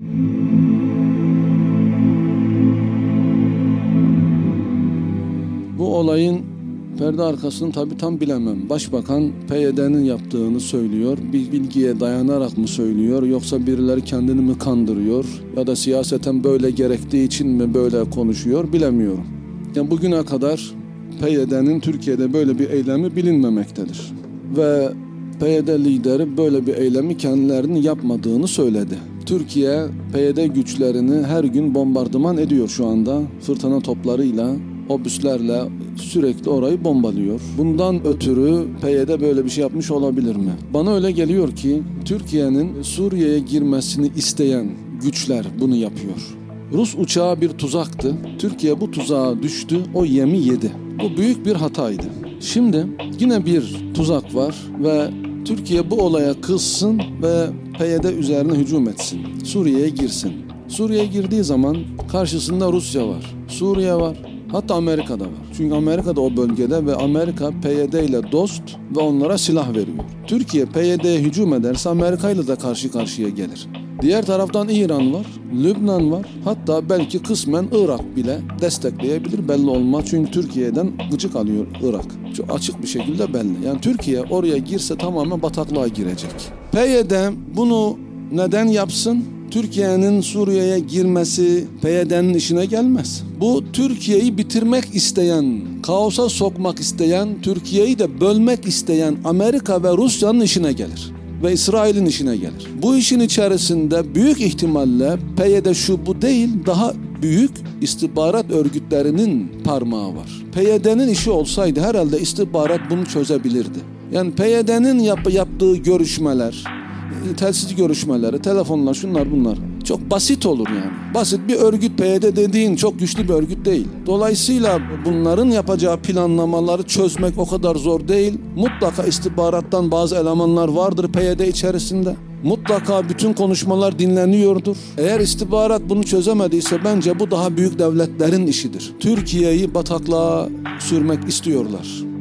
Bu olayın perde arkasını tabii tam bilemem. Başbakan PYD'nin yaptığını söylüyor. Bir bilgiye dayanarak mı söylüyor, yoksa birileri kendini mi kandırıyor ya da siyaseten böyle gerektiği için mi böyle konuşuyor bilemiyorum. Yani bugüne kadar PYD'nin Türkiye'de böyle bir eylemi bilinmemektedir. Ve PYD lideri böyle bir eylemi kendilerinin yapmadığını söyledi. Türkiye PYD güçlerini her gün bombardıman ediyor şu anda. Fırtına toplarıyla, obüslerle sürekli orayı bombalıyor. Bundan ötürü PYD böyle bir şey yapmış olabilir mi? Bana öyle geliyor ki Türkiye'nin Suriye'ye girmesini isteyen güçler bunu yapıyor. Rus uçağı bir tuzaktı. Türkiye bu tuzağa düştü, o yemi yedi. Bu büyük bir hataydı. Şimdi yine bir tuzak var ve Türkiye bu olaya kızsın ve PYD üzerine hücum etsin. Suriye'ye girsin. Suriye'ye girdiği zaman karşısında Rusya var, Suriye var, hatta Amerika'da var. Çünkü Amerika da o bölgede ve Amerika PYD ile dost ve onlara silah veriyor. Türkiye PYD'ye hücum ederse Amerika ile de karşı karşıya gelir. Diğer taraftan İran var, Lübnan var, hatta belki kısmen Irak bile destekleyebilir, belli olmaz. Çünkü Türkiye'den gıcık alıyor Irak. Çok açık bir şekilde belli. Yani Türkiye oraya girse tamamen bataklığa girecek. PYD bunu neden yapsın? Türkiye'nin Suriye'ye girmesi PYD'nin işine gelmez. Bu Türkiye'yi bitirmek isteyen, kaosa sokmak isteyen, Türkiye'yi de bölmek isteyen Amerika ve Rusya'nın işine gelir. Ve İsrail'in işine gelir. Bu işin içerisinde büyük ihtimalle PYD şu bu değil, daha büyük istihbarat örgütlerinin parmağı var. PYD'nin işi olsaydı herhalde istihbarat bunu çözebilirdi. Yani PYD'nin yaptığı görüşmeler, telsiz görüşmeleri, telefonlar, şunlar bunlar çok basit olur yani. Basit bir örgüt, PYD dediğin çok güçlü bir örgüt değil. Dolayısıyla bunların yapacağı planlamaları çözmek o kadar zor değil. Mutlaka istihbarattan bazı elemanlar vardır PYD içerisinde. Mutlaka bütün konuşmalar dinleniyordur. Eğer istihbarat bunu çözemediyse bence bu daha büyük devletlerin işidir. Türkiye'yi bataklığa sürmek istiyorlar.